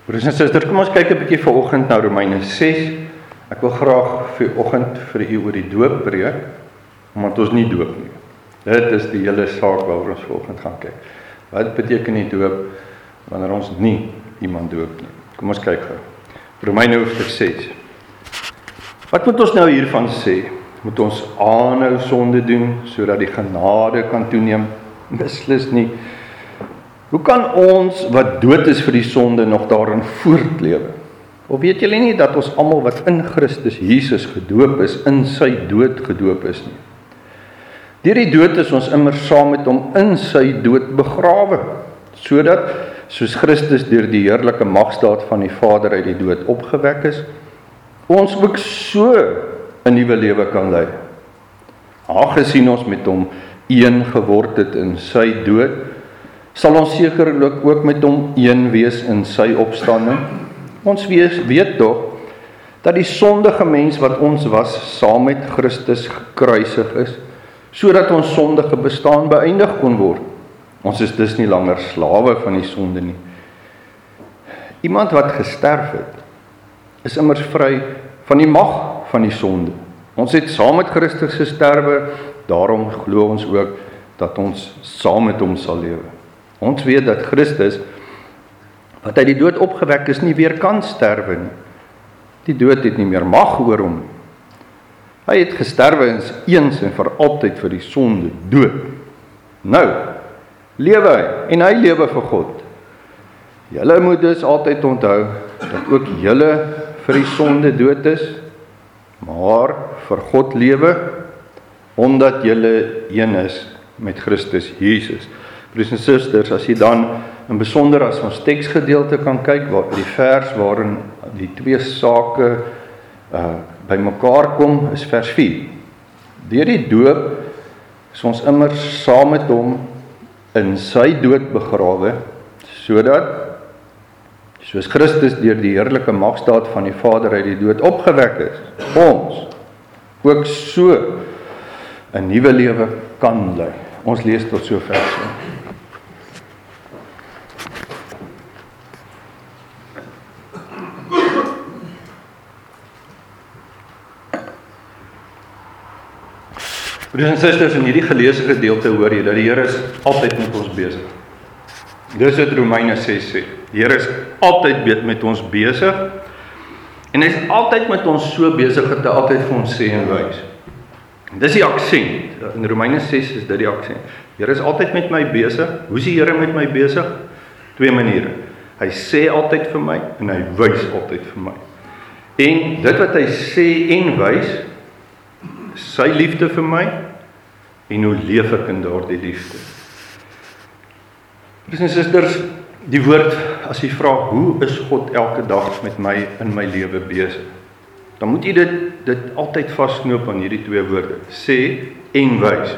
Broers en susters, kom ons kyk 'n bietjie vanoggend na Romeine 6. Ek wil graag vanoggend vir u oor die doop preek, omdat ons nie doop nie. Dit is die hele saak waaroor ons vanoggend gaan kyk. Wat beteken die doop wanneer ons nie iemand doop nie? Kom ons kyk gou. Romeine hoofstuk 6. Wat moet ons nou hiervan sê? Moet ons aanhou sonde doen sodat die genade kan toeneem? Beslis nie. Hoe kan ons wat dood is vir die sonde nog daarin voortlewe? Of weet julle nie dat ons almal wat in Christus Jesus gedoop is, in sy dood gedoop is nie? Deur die dood is ons immer saam met hom in sy dood begrawe, sodat, soos Christus deur die heerlike magstaat van die Vader uit die dood opgewek is, ons ook so 'n nuwe lewe kan lei. Aangesien ons met hom een geword het in sy dood, sal ons sekerlik ook met hom een wees in sy opstanding. Ons weet tog dat die sondige mens wat ons was, saam met Christus gekruisig is, sodat ons sondige bestaan beëindig kon word. Ons is dus nie langer slawe van die sonde nie. Iemand wat gesterf het, is immers vry van die mag van die sonde. Ons het saam met Christus gesterwe, daarom glo ons ook dat ons saam met hom sal lewe. Ons weet dat Christus, wat uit die dood opgewek is, nie weer kan sterwe nie. Die dood het nie meer mag oor hom nie. Hy het gesterwe en is eens en vir altyd vir die sonde dood. Nou, lewe hy, en hy lewe vir God. Julle moet dus altyd onthou, dat ook julle vir die sonde dood is, maar vir God lewe, omdat julle een is met Christus Jesus. Broers en susters, as jy dan in besonder as ons teksgedeelte kan kyk, die vers waarin die twee sake by mekaar kom, is vers 4. Deur die doop is ons immer saam met hom in sy dood begrawe, sodat, soos Christus deur die heerlike magstaat van die Vader uit die dood opgewek is, ons ook so 'n nuwe lewe kan lei. Ons lees tot so ver. Broers en susters, in hierdie geleesde gedeelte hoor jy dat die Here is altyd met ons besig. Dis wat Romeine 6 sê. Die Here is altyd met ons besig, en hy is altyd met ons so besig dat hy altyd vir ons sê en wys. Dis die aksent. In Romeine 6 is dit die aksent. Die Here is altyd met my besig. Hoe is die Here met my besig? Twee maniere. Hy sê altyd vir my, en hy wys altyd vir my. En dit wat hy sê en wys, sy liefde vir my, en hoe leef ek in daardie liefde. Broers en susters, die woord, as jy vra, hoe is God elke dag met my in my lewe besig? Dan moet jy dit altyd vasknoop aan hierdie twee woorde, sê en wys.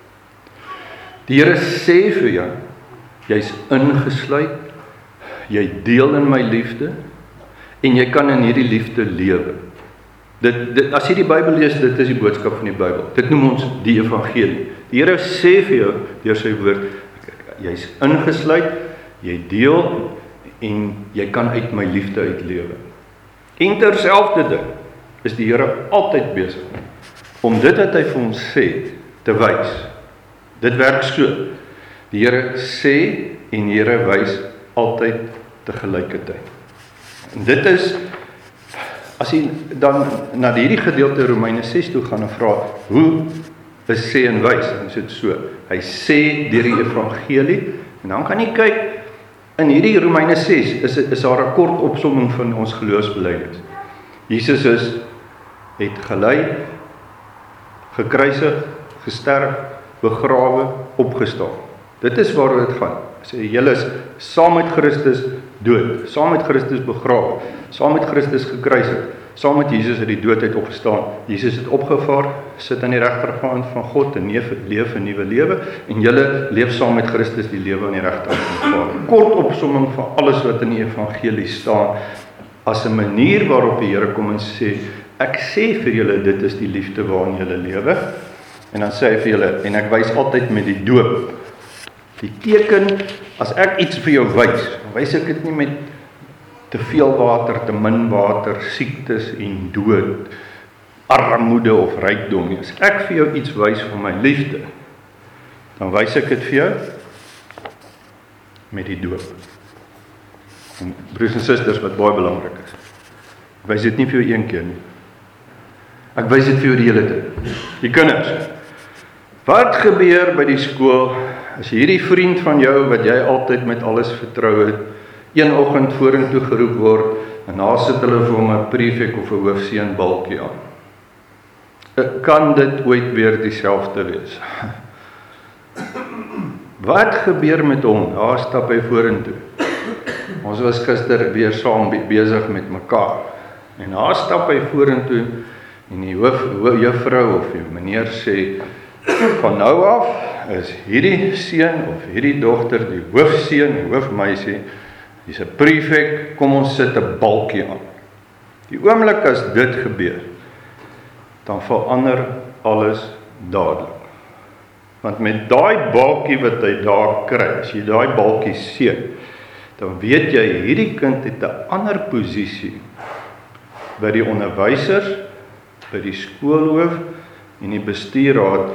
Die Here sê vir jou, jy's ingesluit, jy deel in my liefde, en jy kan in hierdie liefde lewe. As jy die Bybel lees, dit is die boodskap van die Bybel. Dit noem ons die evangelie. Die Here sê vir jou, deur sy woord, jy's ingesluit, jy deel, en jy kan uit my liefde uitlewe. En terselfdertyd is die Here altyd besig om dit wat hy vir ons sê, te wys. Dit werk so. Die Here sê en die Here wys altyd tegelykertyd. En dit is, as jy dan na hierdie gedeelte Romeine 6 toe gaan en vra, hoe is sê en wys? Dan is dit so. Hy sê deur die evangelie, en dan kan jy kyk, in hierdie Romeine 6 is daar 'n kort opsomming van ons geloofsbelijdenis. Jesus het gelei, gekruisig, gesterf, begrawe, opgestaan. Dit is waaroor dit gaan. Sê julle is saam met Christus dood, saam met Christus begrawe, saam met Christus gekruisig, saam met Jesus uit die dood uit opgestaan. Jesus het opgevaar, sit aan die regterkant van God en leef 'n nuwe lewe, en julle leef saam met Christus die lewe aan die regterkant van God. Kort opsomming van alles wat in die evangelie staan, as 'n manier waarop die Here kom en sê, ek sê vir julle, dit is die liefde waarin julle lewe, en dan sê hy vir julle, en ek wys altyd met die doop. Die teken, as ek iets vir jou wys ek dit nie met te veel water, te min water, siektes en dood, armoede of rykdom. As ek vir jou iets wys van my liefde, dan wys ek dit vir jou met die doop. En broers en susters, wat baie belangrik is, ek wys dit nie vir jou een keer nie. Ek wys dit vir jou die hele tyd. Die kinders, wat gebeur by die skool, as hierdie vriend van jou, wat jy altyd met alles vertrou het, een oggend vorentoe geroep word, en daar sit hulle vir hom 'n prefek of 'n hoofseun balkie aan. Kan dit ooit weer dieselfde wees? Wat gebeur met hom? Daar stap hy vorentoe. Ons was gister weer saam besig met mekaar. En daar stap hy vorentoe en die juffrou of die meneer sê, van nou af is hierdie seun of hierdie dogter die hoofseun, die hoofmeisie, dis 'n prefek, kom ons sit 'n balkie aan. Die oomblik as dit gebeur, dan verander alles dadelik. Want met daai balkie wat hy daar kry, as jy daai balkie sien, dan weet jy, hierdie kind het 'n ander posisie by die onderwysers, by die skoolhoof en die bestuurraad.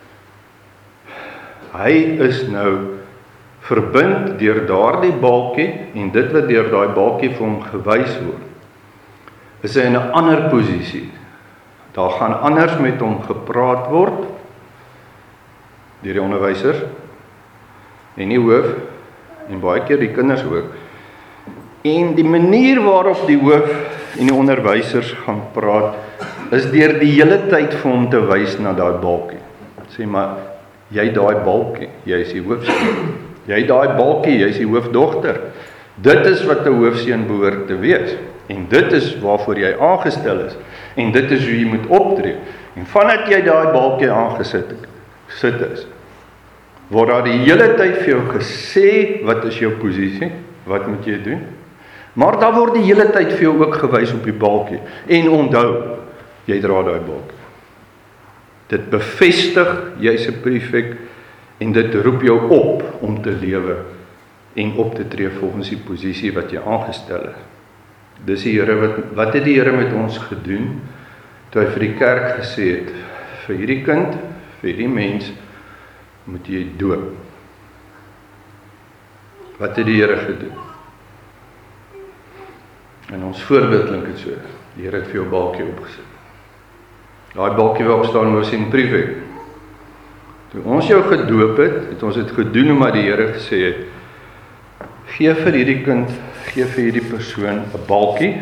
Hy is nou verbind deur daardie balkie en dit wat deur daai balkie vir hom gewys word, is hy in 'n ander posisie. Daar gaan anders met hom gepraat word deur die onderwysers en die hoof en baie keer die kinders ook. En die manier waarop die hoof en die onderwysers gaan praat, is deur die hele tyd vir hom te wys na daai balkie. Sê maar, jy daai balkie, jy is die hoofseun. Jy daai balkie, jy is die hoofdogter. Dit is wat 'n hoofseun behoort te wees. En dit is waarvoor jy aangestel is. En dit is hoe jy moet optree. En vandat jy daai balkie aangesit is, word daar die hele tyd vir jou gesê, wat is jou posisie, wat moet jy doen? Maar daar word die hele tyd vir jou ook gewys op die balkie. En onthou, jy dra daai balkie. Dit bevestig, jy's 'n prefek, en dit roep jou op om te lewe en op te tree volgens die posisie wat jy aangestel is. Dis die Here wat het die Here met ons gedoen, toe hy vir die kerk gesê het, vir hierdie kind, vir hierdie mens, moet jy doop. Wat het die Here gedoen? En ons voorbeeld klink dit so, die Here het vir jou balkie opgesit. Daai balkie wat opstaan was in prefek. Toe ons jou gedoop het ons dit gedoen omdat die Here gesê het, gee vir hierdie kind, gee vir hierdie persoon 'n balkie,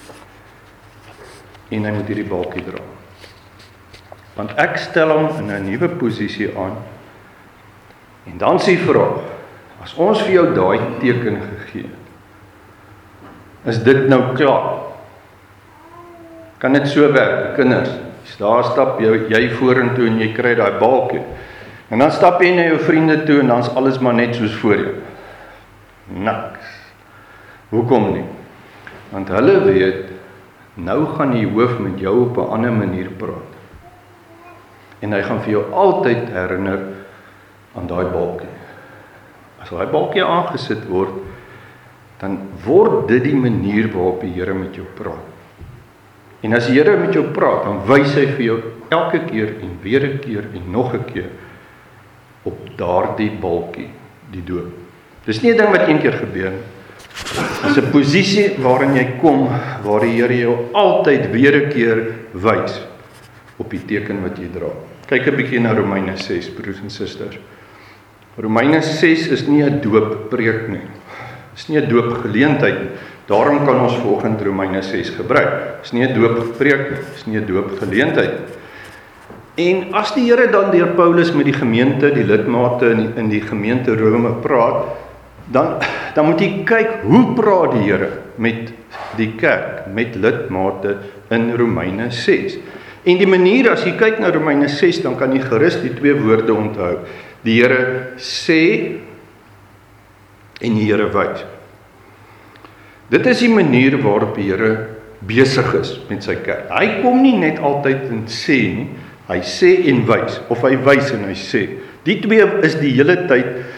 en hy moet hierdie balkie dra. Want ek stel hom in 'n nuwe posisie aan, en dan sê vraag, as ons vir jou daai teken gegee, is dit nou klaar? Kan dit so werk, kinders? Daar stap jy vorentoe en jy kry daai balkie. En dan stap jy na jou vriende toe en dan's alles maar net soos voor jou. Niks. Hoekom nie? Want hulle weet, nou gaan die hoof met jou op 'n ander manier praat. En hy gaan vir jou altyd herinner aan daai balkie. As daai balkie aangesit word, dan word dit die manier waarop die Here met jou praat. En as die Here met jou praat, dan wys hy vir jou elke keer en weer 'n keer en nog 'n keer op daardie balkie, die doop. Dis nie 'n ding wat een keer gebeur nie. Dis 'n posisie waarin jy kom, waar die Here jou altyd weer 'n keer wys op die teken wat jy dra. Kyk 'n bietjie na Romeine 6, broers en susters. Romeine 6 is nie 'n dooppreek nie. Dis nie 'n doopgeleentheid nie. Daarom kan ons vanoggend Romeine 6 gebruik. Dis nie 'n dooppreek nie, dis nie 'n doopgeleentheid nie. En as die Here dan deur Paulus met die gemeente, die lidmate in die gemeente Rome praat, dan moet jy kyk, hoe praat die Here met die kerk, met lidmate in Romeine 6. En die manier, as jy kyk na Romeine 6, dan kan jy gerus die twee woorde onthou. Die Here sê en die Here wys. Dit is die manier waarop die Here besig is met sy kerk. Hy kom nie net altyd en sê nie, hy sê en wys, of hy wys en hy sê. Die twee is die hele tyd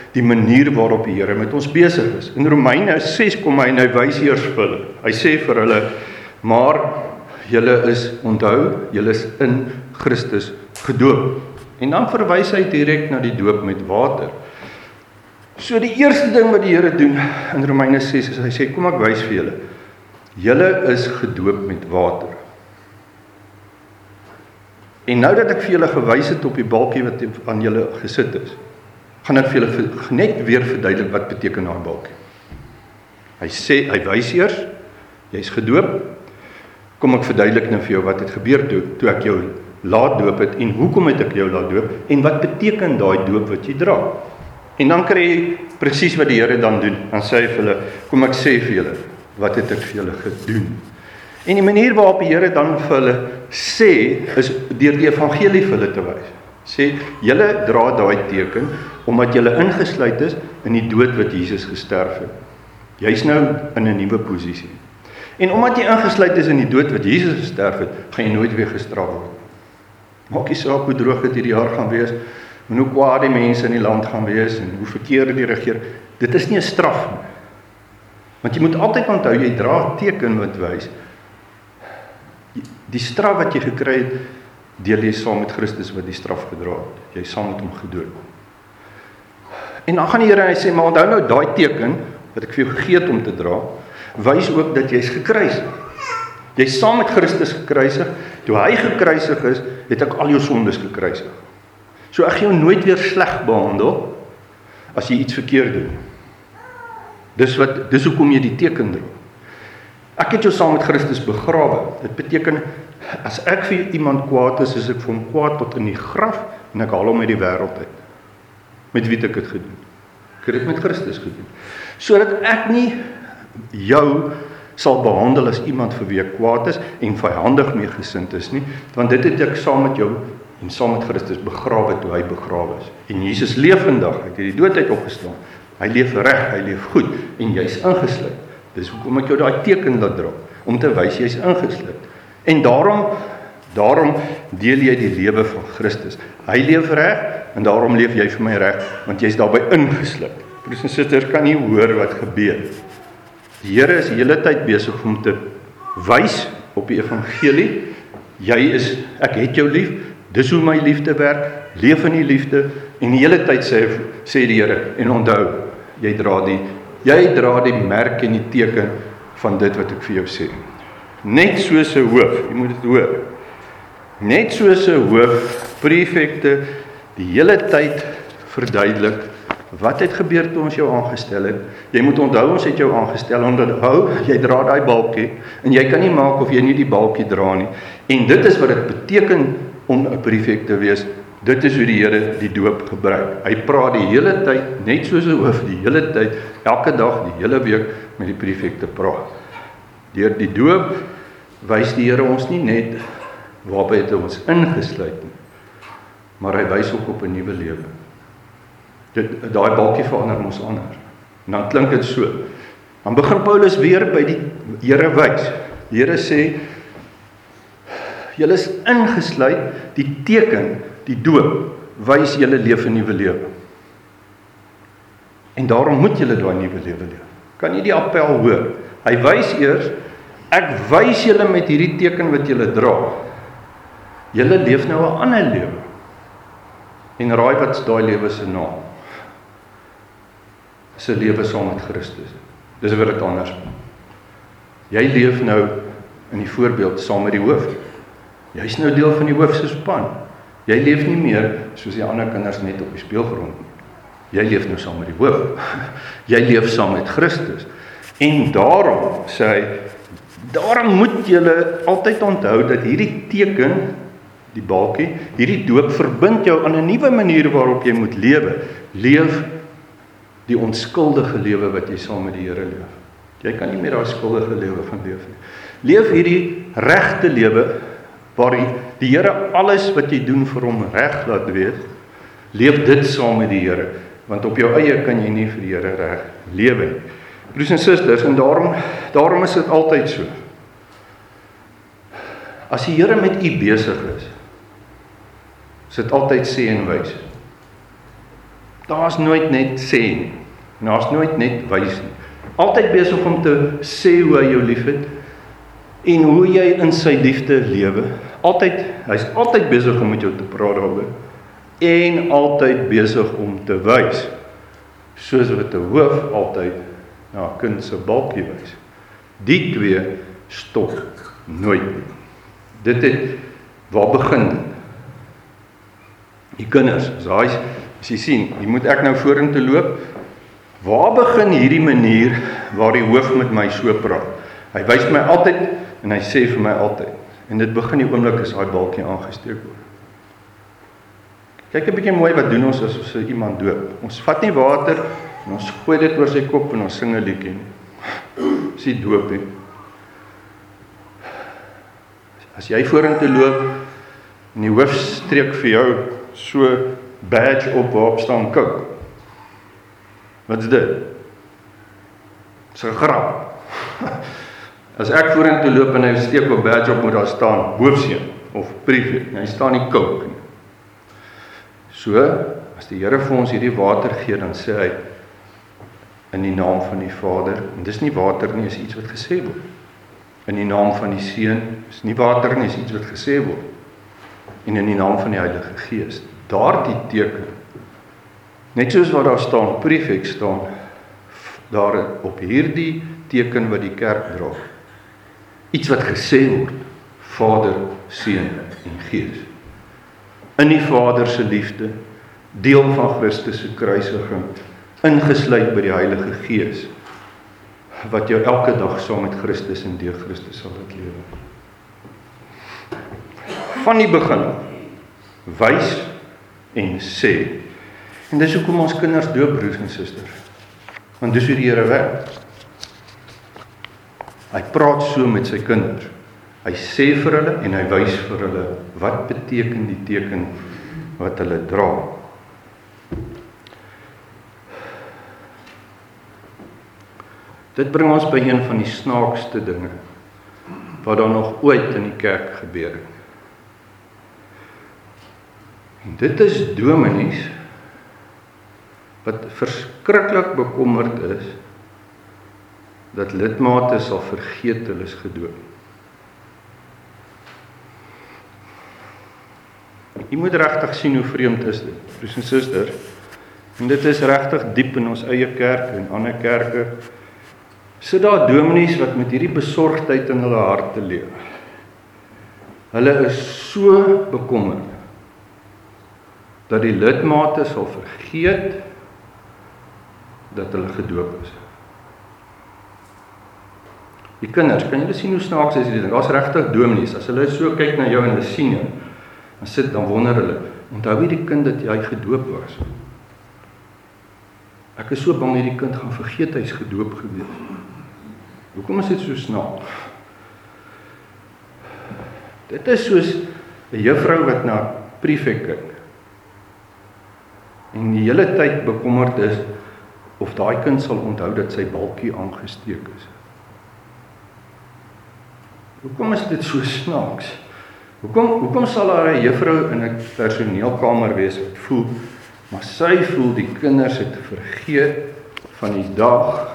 die manier waarop die Here met ons besig is. In Romeine 6 kom hy en hy wys eers vir hulle. Hy sê vir hulle, maar julle is onthou, julle is in Christus gedoop. En dan verwys hy direk na die doop met water. So die eerste ding wat die Here doen in Romeine 6 is hy sê, kom ek wys vir julle. Julle is gedoop met water. En nou dat ek vir julle gewys het op die balkie wat aan julle gesit is, gaan ek vir julle net weer verduidelik wat beteken daai balkie. Hy sê, hy wys eers, jy's gedoop. Kom ek verduidelik nou vir jou wat het gebeur toe ek jou laat doop het en hoekom het ek jou laat doop en wat beteken daai doop wat jy dra. En dan kry jy presies wat die Here dan doen. Dan sê hy vir hulle, kom ek sê vir julle, wat het ek vir julle gedoen? En die manier waarop die Here dan vir hulle sê, is deur die evangelie vir hulle te wys. Sê, julle dra daai teken, omdat julle ingesluit is in die dood wat Jesus gesterf het. Jy's nou in 'n nuwe posisie. En omdat jy ingesluit is in die dood wat Jesus gesterf het, gaan jy nooit weer gestraf word. Maak nie saak hoe droog dit hierdie jaar gaan wees, en hoe kwaad die mense in die land gaan wees, en hoe verkeerd die regering, dit is nie 'n straf nie. Want jy moet altyd onthou, jy dra 'n teken wat wys, die straf wat jy gekry het, deel jy saam met Christus wat die straf gedra het. Jy saam met hom gedood. En dan gaan die Here en hy sê, maar onthou nou daai teken, wat ek vir jou gegee het om te dra, wys ook dat jy's gekruisig. Jy's saam met Christus gekruisig, toe hy gekruisig is, het ek al jou sondes gekruisig. So ek gaan jou nooit weer sleg behandel, as jy iets verkeerd doen. Dis hoekom jy die teken dra. Ek het jou saam met Christus begrawe. Dit beteken, as ek vir iemand kwaad is ek vir hom kwaad tot in die graf, en ek haal hom uit die wêreld uit. Met wie het ek dit gedoen? Ek het dit met Christus gedoen. Sodat ek nie jou sal behandel as iemand vir wie ek kwaad is, en vyandig mee gesind is nie, want dit het ek saam met jou, en saam met Christus begrawe toe hy begrawe is. En Jesus leef vandag, hy het die dood uit opgestaan. Hy leef reg, hy leef goed, en jy's ingesluit. Dis hoekom ek jou daai teken laat dra, om te wys jy's ingesluit. En daarom deel jy die lewe van Christus. Hy leef reg, en daarom leef jy vir my reg, want jy's daarbey ingesluit. Broers en susters, kan nie hoor wat gebeur. Die Here is die hele tyd besig om te wys op die evangelie. Ek het jou lief, dis hoe my liefde werk, leef in die liefde, en die hele tyd sê die Here, en onthou, jy dra die merk en die teken van dit wat ek vir jou sê. Net soos 'n hoof, jy moet dit hoor, net soos 'n hoof, prefekte, die hele tyd verduidelik, wat het gebeur toe ons jou aangestel het. Jy moet onthou, ons het jou aangestel, onthou, jy dra daai balkie, en jy kan nie maak of jy nie die balkie dra nie. En dit is wat dit beteken om 'n prefek te wees. Dit is hoe die Here die doop gebruik. Hy praat die hele tyd, net soos 'n hoof, die hele tyd, elke dag, die hele week, met die prefek te praat. Deur die doop wys die Here ons nie net waarby het hy ons ingesluit nie, maar hy wys ook op 'n nuwe lewe. Daai balkie verander ons anders. En dan klink dit so. Dan begin Paulus weer by die Here wys. Die Here sê, julle is ingesluit, die teken, die doop, wys julle leef 'n nuwe lewe. En daarom moet julle daai nuwe lewe leef. Kan jy die appel hoor? Hy wys eers, ek wys julle met hierdie teken wat julle dra. Julle leef nou 'n ander lewe. En raai wat is daai lewe se naam? Dis 'n lewe saam met Christus. Dis wat dit anders maak. Jy leef nou in die voorbeeld saam met die hoof. Jy's nou deel van die hoof se span. Jy leef nie meer soos die ander kinders net op die speelgrond nie. Jy leef nou saam met die hoof. Jy leef saam met Christus. En daarom sê hy, daarom moet julle altyd onthou dat hierdie teken, die balkie, hierdie doop verbind jou aan 'n nuwe manier waarop jy moet lewe. Leef die onskuldige lewe wat jy saam met die Here leef. Jy kan nie meer daai skuldige lewe van leef nie. Leef hierdie regte lewe waar die Here alles wat jy doen vir hom reg laat weet. Leef dit saam met die Here, want op jou eie kan jy nie vir die Here reg lewe nie. Broers en susters, en daarom is dit altyd so. As die Here met u besig is dit altyd sê en wys. Daar's nooit net sê nie. Daar's nooit net wys nie. Altyd besig om te sê hoe hy jou liefhet en hoe jy in sy liefde lewe. Hy's altyd besig om met jou te praat daaroor en altyd besig om te wys. Soos wat 'n hoof altyd na 'n kind se balkie wys. Die twee stop nooit nie. Dit het, waar begin dit? Die kinders, as jy sien, jy moet ek nou vorentoe loop, waar begin hierdie manier waar die hoof met my so praat? Hy wys my altyd en hy sê vir my altyd. En dit begin die oomblik as daai balkie aangesteek word. Kyk 'n bietjie mooi wat doen ons as ons iemand doop. Ons vat nie water en ons gooi dit oor sy kop en ons sing 'n liedjie nie. Dis die doop nie. As jy vorentoe loop en die hoof streek vir jou so badge op waarop staan Coke. Wat is dit? Dis 'n grap. As ek vorentoe loop en hy steek op badge op, moet daar staan hoofseun of prefek. Hy staan nie Coke nie. So, as die Here vir ons hierdie water gee, dan sê hy in die naam van die Vader, en dis nie water nie, is iets wat gesê word. In die naam van die Seun, is nie water nie, is iets wat gesê word. En in die naam van die Heilige Gees, daardie teken, net soos wat daar staan, prefek staan, daar op hierdie teken wat die kerk dra, iets wat gesê word, Vader, Seun en Gees. In die Vader se liefde, deel van Christus se kruisiging, ingesluit by die Heilige Gees, wat jou elke dag saam met Christus en deur Christus sal laat lewe. Van die begin, wys en sê. En dis hoekom ons kinders doop, broers en susters. Want dis hoe die Here werk. Hy praat so met sy kinders. Hy sê vir hulle en hy wys vir hulle wat beteken die teken wat hulle dra. Dit bring ons by een van die snaakste dinge wat daar nog ooit in die kerk gebeur het. En dit is dominees wat verskriklik bekommerd is dat lidmate sal vergeet hulle is gedoop. Jy moet regtig sien hoe vreemd is dit, broers en susters. En dit is regtig diep in ons eie kerk en ander kerke. Sit daar dominees wat met hierdie besorgdheid in hulle harte leef. Hulle is so bekommerd dat die lidmate sal vergeet dat hulle gedoop is. Die kinders, kan julle sien hoe snaaks is hierdie ding? Daar's regtig dominees, as hulle so kyk na jou en hulle sien jou, dan wonder hulle, onthou hierdie kind dat jy gedoop was? Ek is so bang hierdie kind gaan vergeet hy's gedoop gewees. Hoekom is dit so snaaks? Dit is soos 'n juffrou wat na prefek kyk en die hele tyd bekommerd is of daai kind sal onthou dat sy balkie aangesteek is. Hoekom is dit so snaaks? Hoekom sal daar 'n juffrou in 'n personeelkamer wees wat voel, maar sy voel die kinders het vergeet van die dag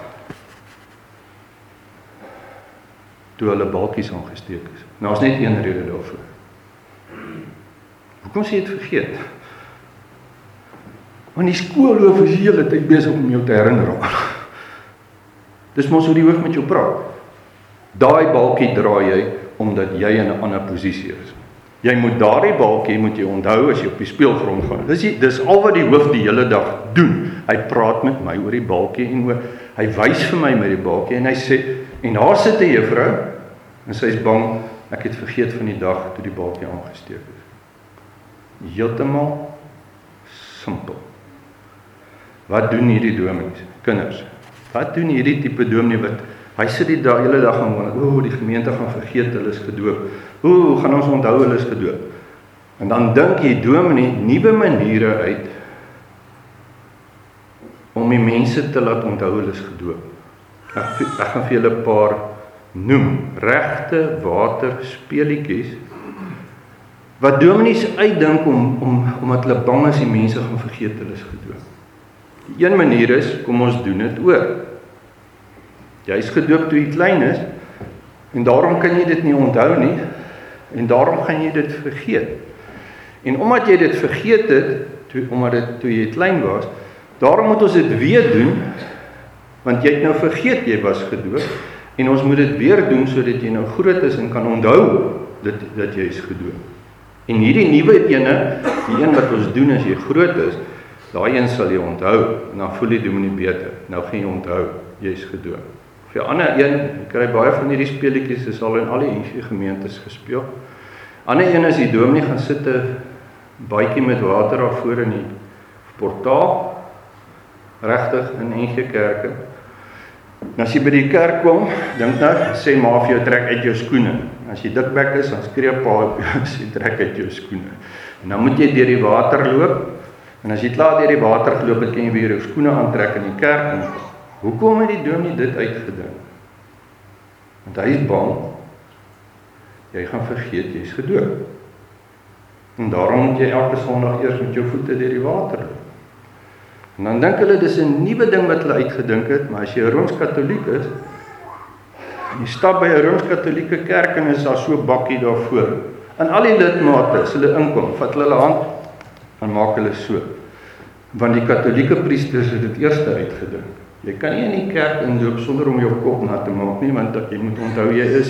toe hulle balkies aangesteek is. Nou is net een rede daarvoor. Hoekom sê jy het vergeet? Want die skoolhoof is die hele tyd besig om jou te herinner. Dis mos hoe die hoof met jou praat. Daai balkie dra jy omdat jy in 'n ander posisie is. Jy moet daardie balkie moet jy onthou as jy op die speelgrond gaan. Dis al wat die hoof die hele dag doen. Hy praat met my oor die balkie en hy wys vir my met die balkie en hy sê, en daar sit 'n juffrou en sy is bang ek het vergeet van die dag toe die balkie aangesteek is. Heeltemal simpel. Wat doen hierdie dominees? Kinders. Wat doen hierdie tipe dominee wat hy sit die hele dag en wonder, die gemeente gaan vergeet hulle is gedoop. Gaan ons onthou hulle is gedoop. En dan dink die dominee nuwe maniere uit om die mense te laat onthou hulle is gedoop. Ek gaan vir julle 'n paar noem, regte water speelietjies wat dominees uitdink omdat hulle bang is die mense gaan vergeet hulle is gedoop. Die een manier is, kom ons doen dit oor. Jy is gedoop toe jy klein is, en daarom kan jy dit nie onthou nie, en daarom gaan jy dit vergeet. En omdat jy dit vergeet het, toe jy klein was, daarom moet ons dit weer doen, want jy het nou vergeet jy was gedoop, en ons moet dit weer doen, sodat jy nou groot is en kan onthou, dat jy is gedoop. En hierdie nuwe ene, die een wat ons doen as jy groot is, daai een sal jy onthou, en dan voel jy dominee beter, nou gaan jy onthou, jy is gedoop. Vir die ander een, jy kry baie van hierdie speletjies, is al in al die NG gemeentes gespeel. Ander een is die dominee gaan sit 'n baadjie met water daar voor in die portaal, regtig in NG kerke. En as jy by die kerk kom, dink nou, sê ma vir jou trek uit jou skoene. As jy dikbek is, dan skree pa op jou, sê trek uit jou skoene. En dan moet jy deur die water loop, en as jy klaar deur die water geloop het, kan jy weer jou skoene aantrek in die kerk. En hoekom het die dominee dit uitgedink? Want hy is bang, jy gaan vergeet, jy is gedoop. En daarom moet jy elke Sondag eers met jou voete deur die water loop. En dan dink hulle, dis 'n nuwe ding wat hulle uitgedink het, maar as jy 'n Rooms-Katoliek is, en jy stap by 'n Rooms-Katolieke kerk en is daar so 'n bakkie daarvoor, en al die lidmate, as hulle inkom, vat hulle hand, en maak hulle so. Want die Katolieke priesters het dit eerste uitgedink. Jy kan nie in die kerk inloop sonder om jou kop nat te maak nie, want jy moet onthou, jy is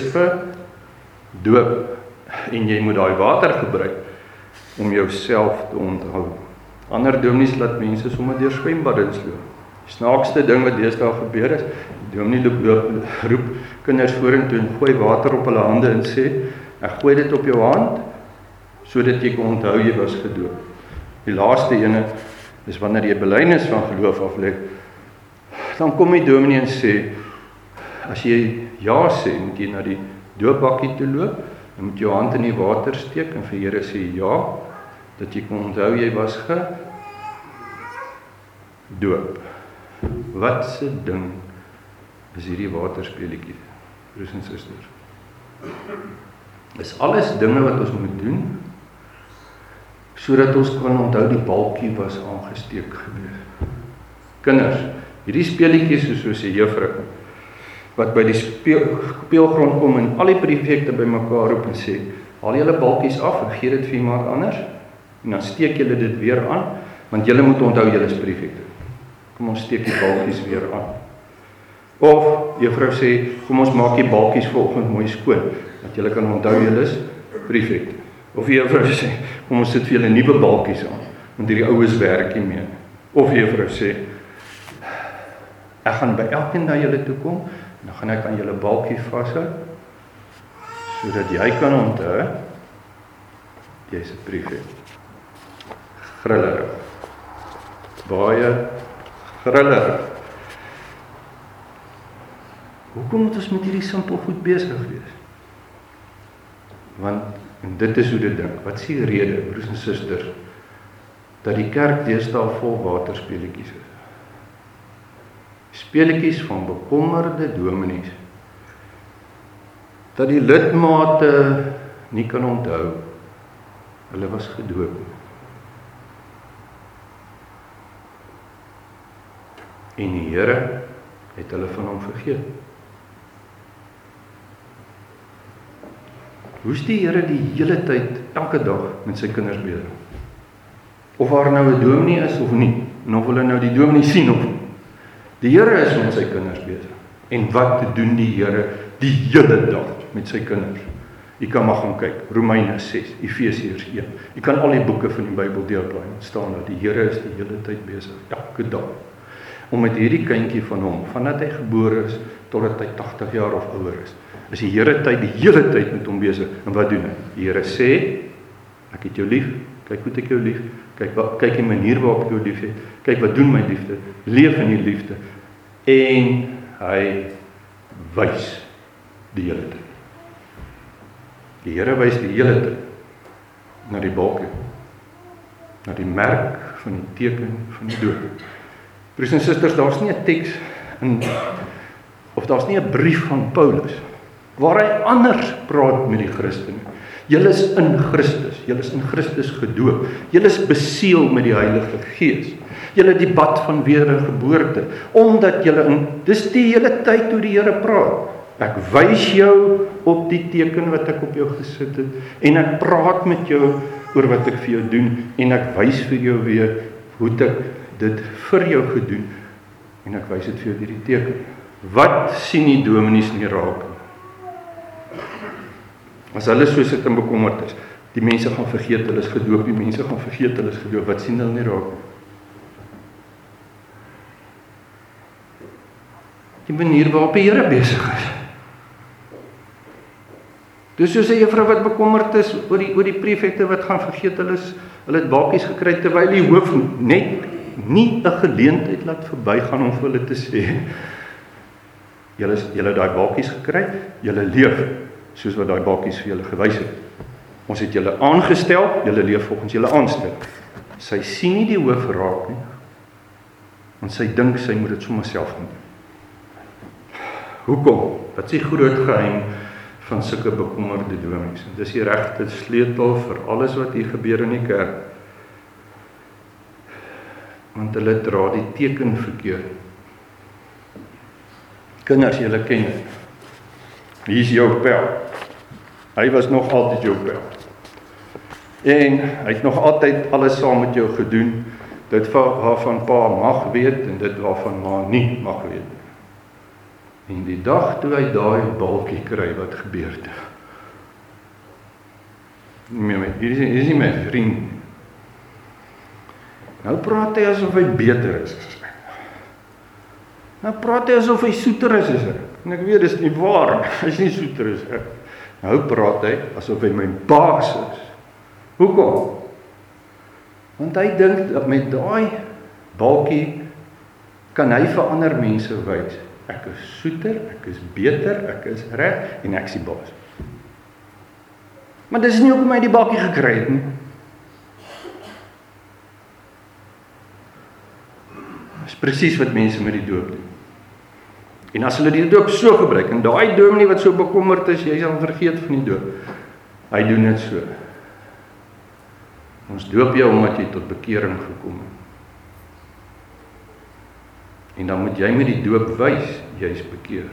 gedoop, en jy moet daai water gebruik, om jouself te onthou. Ander dominees laat mense sommer deur swembaddens loop. Die snaakste ding wat deesdae gebeur is, die dominee roep kinders vorentoe en gooi water op hulle hande en sê, ek gooi dit op jou hand, sodat jy kan onthou jy was gedoop. Die laaste ene is wanneer jy belydenis van geloof aflê, dan kom die dominee en sê, as jy ja sê, moet jy na die doopbakkie toe loop, en moet jou hand in die water steek, en vir Here sê ja, dat jy kon onthou jy was gedoop. Wat se ding is hierdie waterspeletjie, broers en susters? Is alles dinge wat ons moet doen, sodat ons kan onthou die balkie was aangesteek gewees. Kinders, hierdie speletjies is soos 'n juffrou, wat by die speelgrond kom en al die prefekte bymekaar roep en sê, haal julle balkies af en gee dit vir iemand anders, en dan steek julle dit weer aan, want julle moet onthou julle is prefekte. Kom ons steek die balkies weer aan. Of juffrou sê, kom ons maak die balkies vanoggend mooi skoon, dat julle kan onthou julle is prefekte. Of juffrou sê, kom ons sit vir julle nuwe balkies aan, want hierdie oues werk nie meer. Of juffrou sê, ek gaan by elkeen na julle toe kom, en dan gaan ek aan julle balkie vashou, sodat jy kan onthou, jy is 'n prefek. Grillerig. Baie grillerig. Hoekom moet ons met hierdie simpel goed besig wees? Want, en dit is hoe dit dink, wat is die rede, broers en susters, dat die kerk deesdae vol waterspeletjies is? Speletjies van bekommerde dominees, dat die lidmate nie kan onthou, hulle was gedoop. En die Here het hulle van hom vergeet. Hoe's die Here die hele tyd, elke dag, met sy kinders besig? Of daar nou 'n dominee is of nie, en of hulle nou die dominee sien of nie. Die Here is met sy kinders besig. En wat doen die Here die hele dag met sy kinders? Jy kan maar gaan kyk, Romeine 6, Efesiërs 1. Jy kan al die boeke van die Bybel deurblaai en staan dat die Here is die hele tyd besig, elke dag. Om met hierdie kindjie van hom, vandat hy gebore is, totdat hy 80 jaar of ouer is die Here die hele tyd met hom besig. En wat doen hy? Die Here sê, ek het jou lief, kyk hoe ek jou lief, kyk die manier waarop ek jou lief het, kyk wat doen my liefde, leef in die liefde, en hy wys die hele tyd. Die Here wys die hele tyd na die balkie, na die merk van die teken van die dood. Broers en susters, daar's nie 'n teks of daar's nie 'n brief van Paulus waar hy anders praat met die Christene. Julle is in Christus, julle is in Christus gedoop, julle is beseël met die Heilige Gees, julle die bad van wedergeboorte, omdat julle dis die hele tyd hoe die Here praat. Ek wys jou op die teken wat ek op jou gesit het, en ek praat met jou oor wat ek vir jou doen, en ek wys vir jou weer hoe ek dit vir jou gedoen, en ek wys dit vir jou deur die teken. Wat sien die dominees nie raak nie? As hulle so sit en bekommerd is, die mense gaan vergeet, hulle is gedoop, die mense gaan vergeet, hulle is gedoop, wat sien hulle nie raak nie? Die manier waarop die Here besig is. Dus soos 'n juffrou wat bekommerd is oor die prefekte wat gaan vergeet, hulle het bakies gekry, terwyl die hoof net nie 'n geleentheid laat verbygaan om vir hulle te sê, julle het daai bakies gekry, julle leef soos wat daai bakies vir julle gewys het. Ons het julle aangestel, julle leef volgens julle aanstelling. Sy sien nie die hoof raak nie, want sy dink sy moet dit sommer self doen. Hoekom? Wat is die groot geheim van sulke bekommerde dominees? Dis die regte sleutel vir alles wat hier gebeur in die kerk. Want hulle dra die teken verkeerd. Kinders, julle ken dit. Wie is jou pel? Hy was nog altyd jou pel. En hy het nog altyd alles saam met jou gedoen, dit waarvan pa mag weet en dit waarvan ma nie mag weet. En die dag toe hy daai balkie kry, wat gebeur het? Hier is nie my vriend. Nou praat hy asof hy beter is as ek. Nou praat hy asof hy soeter is as ek. En ek weet, dis nie waar, hy is nie soeter as ek. Nou praat hy asof hy my baas is. Hoekom? Want hy dink dat met daai balkie kan hy vir ander mense wys. Ek is soeter, ek is beter, ek is reg en ek is die baas. Maar dis nie hoekom hy die balkie gekry het nie. Dis presies wat mense met die doop doen. En as hulle die doop so gebruik, en daai dominee wat so bekommerd is, jy sal vergeet van die doop. Hy doen dit so. Ons doop jou omdat jy tot bekering gekom het. En dan moet jy met die doop wys, jy is bekeer.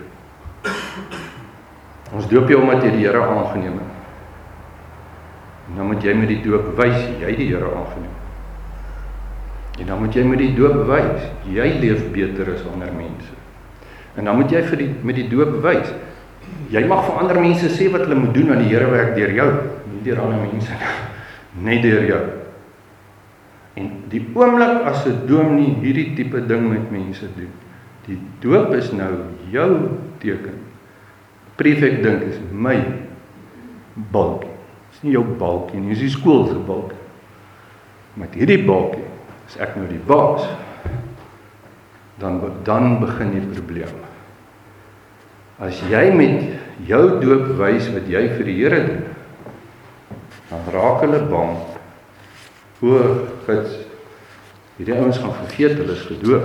Ons doop jou omdat jy die Here aangeneem het. En dan moet jy met die doop wys, jy die Here aangeneem. En dan moet jy met die doop wys, jy leef beter as ander mense. En dan moet jy met die doop wys, jy mag vir ander mense sê wat hulle moet doen, want die Here werk deur jou, nie deur ander mense, net deur jou. En die oomblik as 'n dominee hierdie tipe ding met mense doen, die doop is nou jou teken. Prefek dink is my balkie. Dis nie jou balkie nie, dis die skool se balkie. Met hierdie balkie is ek nou die baas. Dan begin die probleem. As jy met jou doop wys wat jy vir die Here doen, dan raak hulle bang. Hierdie ouens gaan vergeet, hulle is gedoop.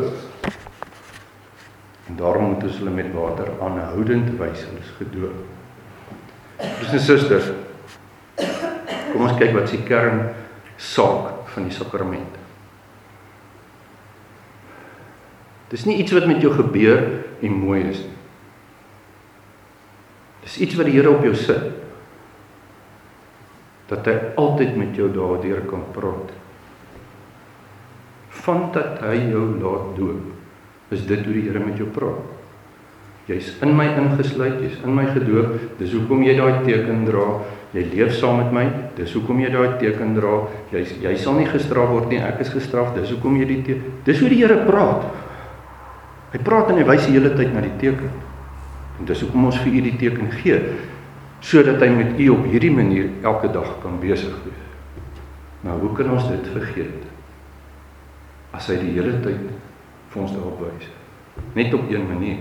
En daarom moet ons hulle met water aanhoudend wys, hulle is gedoop. Broers en susters, kom ons kyk wat is die kernsaak van die sakramente. Dis nie iets wat met jou gebeur en mooi is nie. Dis iets wat die Here op jou sit. Dat hy altyd met jou daardeur kan praat. Van dat hy jou laat doop, is dit hoe die Here met jou praat. Jy's in my ingesluit, jy's in my gedoop, dis hoekom jy daai teken dra, jy leef saam met my, dis hoekom jy daai teken dra, jy sal nie gestraf word nie, ek is gestraf, dis hoekom jy die teken, dis hoe die Here praat. Hy praat en hy wys die hele tyd na die teken. En dis hoekom ons vir u die teken gee, sodat hy met u op hierdie manier elke dag kan besig wees. Nou, hoe kan ons dit vergeet? As hy die hele tyd vir ons daarop wys. Net op een manier.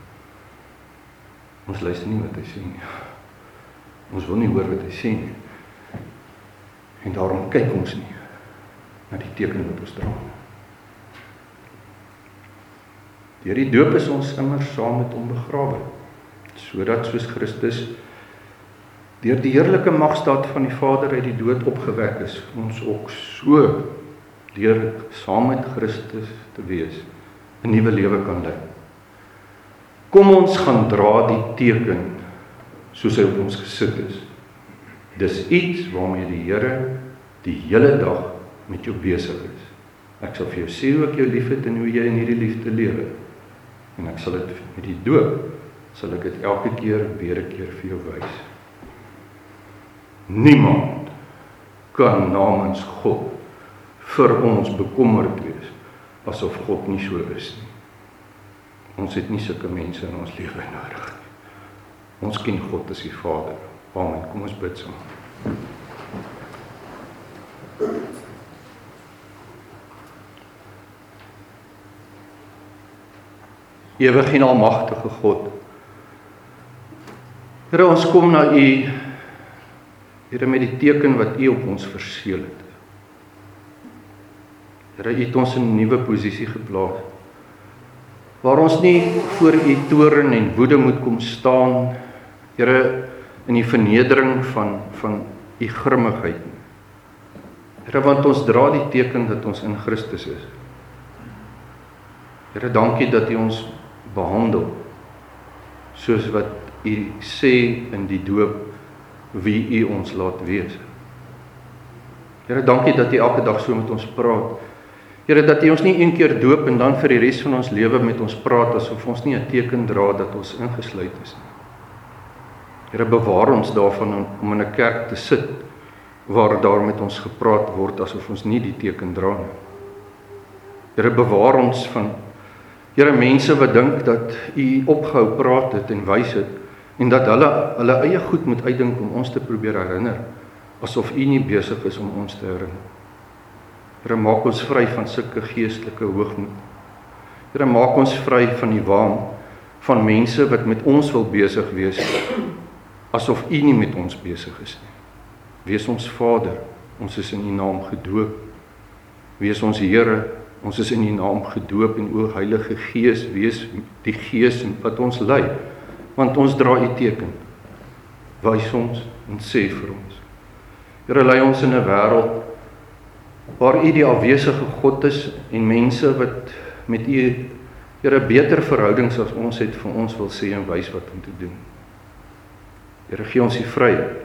Ons luister nie wat hy sê nie. Ons wil nie hoor wat hy sê nie. En daarom kyk ons nie na die teken wat ons dra. Deur die doop is ons immers saam met hom begrawe. So sodat soos Christus deur die heerlike magstaat van die Vader uit die dood opgewek is, ons ook so deur saam met Christus te wees 'n nuwe lewe kan lei. Kom ons gaan dra die teken soos hy op ons gesit is. Dis iets waarmee die Here die hele dag met jou besig is. Ek sal vir jou sê hoe ek jou liefhet en hoe jy in hierdie liefde lewe. En ek sal dit met die doop, sal ek dit elke keer weer 'n keer vir jou wys. Niemand kan namens God vir ons bekommerd wees, asof God nie so is nie. Ons het nie sulke mense in ons lewe nodig nie. Ons ken God as die Vader. Amen. Kom ons bid saam. Ewige en almagtige God, Here, ons kom na U, Here, met die teken wat U op ons verseël het. Here, U het ons in 'n nuwe posisie geplaas, waar ons nie voor U toorn en woede moet kom staan, Here, in die vernedering van U grimmigheid nie. Here, want ons dra die teken dat ons in Christus is. Here, dankie dat U ons behandel, soos wat U sê in die doop, wie U ons laat wees. Here, dankie dat U elke dag so met ons praat. Here, dat U ons nie een keer doop en dan vir die res van ons lewe met ons praat, asof ons nie 'n teken dra dat ons ingesluit is nie. Here, bewaar ons daarvan om in 'n kerk te sit, waar daar met ons gepraat word, asof ons nie die teken dra nie. Here, bewaar ons van, Here, mense wat dink dat U opgehou praat het en wys het, en dat hulle eie goed moet uitdink om ons te probeer herinner, asof U nie besig is om ons te herinner. Here, maak ons vry van sulke geestelike hoogmoed. Here, maak ons vry van die waan van mense wat met ons wil besig wees, asof U nie met ons besig is nie. Wees ons Vader, ons is in U naam gedoop. Wees ons Here, ons is in U naam gedoop, en o Heilige Gees, wees die Gees wat ons lei, want ons dra U teken. Wys ons en sê vir ons. Here, lei ons in 'n wêreld waar U die afwesige God is en mense wat met U, Here, beter verhoudings as ons het, vir ons wil sê en wys wat om te doen. Here, gee ons die vryheid.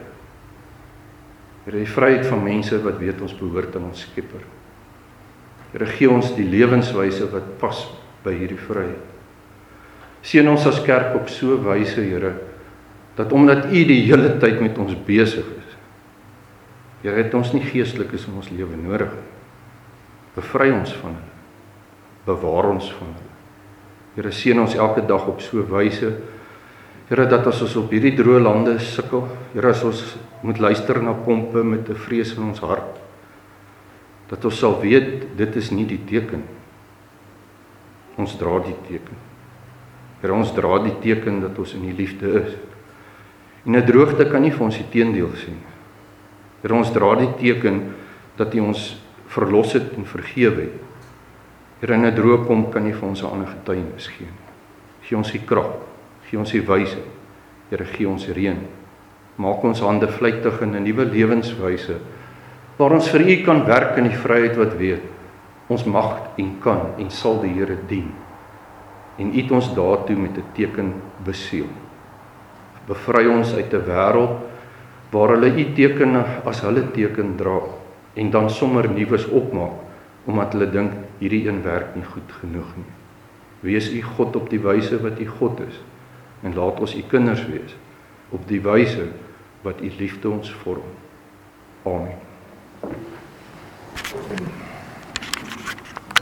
Here, die vryheid van mense wat weet ons behoort aan ons Skepper. Here, gee ons die lewenswyse wat pas by hierdie vryheid. Seën ons as kerk op so 'n wyse, Here, dat omdat U die hele tyd met ons besig is, Here, het ons nie geestelikes in ons lewe nodig. Bevry ons van hulle. Bewaar ons van hulle. Here, seën ons elke dag op so 'n wyse, Here, dat as ons op hierdie droë lande sukkel, Here, as ons moet luister na pompe met 'n vrees in ons hart, dat ons sal weet, dit is nie die teken. Ons dra die teken. Here, ons dra die teken dat ons in die liefde is. En 'n droogte kan nie vir ons die teendeel sê nie. Here, ons dra die teken dat U ons verlos het en vergewe het. Here, in 'n droë pomp kan nie vir ons 'n ander getuienis gee nie. Gee ons die krag, gee ons die wysheid. Here, gee ons reën. Maak ons hande vlytig in 'n nuwe lewenswyse, waar ons vir U kan werk in die vryheid wat weet, ons mag en kan en sal die Here dien. En U het ons daartoe met 'n teken beseël. Bevry ons uit 'n wêreld waar hulle U teken as hulle teken dra en dan sommer nuus opmaak, omdat hulle dink hierdie een werk nie goed genoeg nie. Wees U God op die wyse wat U God is, en laat ons U kinders wees op die wyse wat U liefde ons vorm. Amen.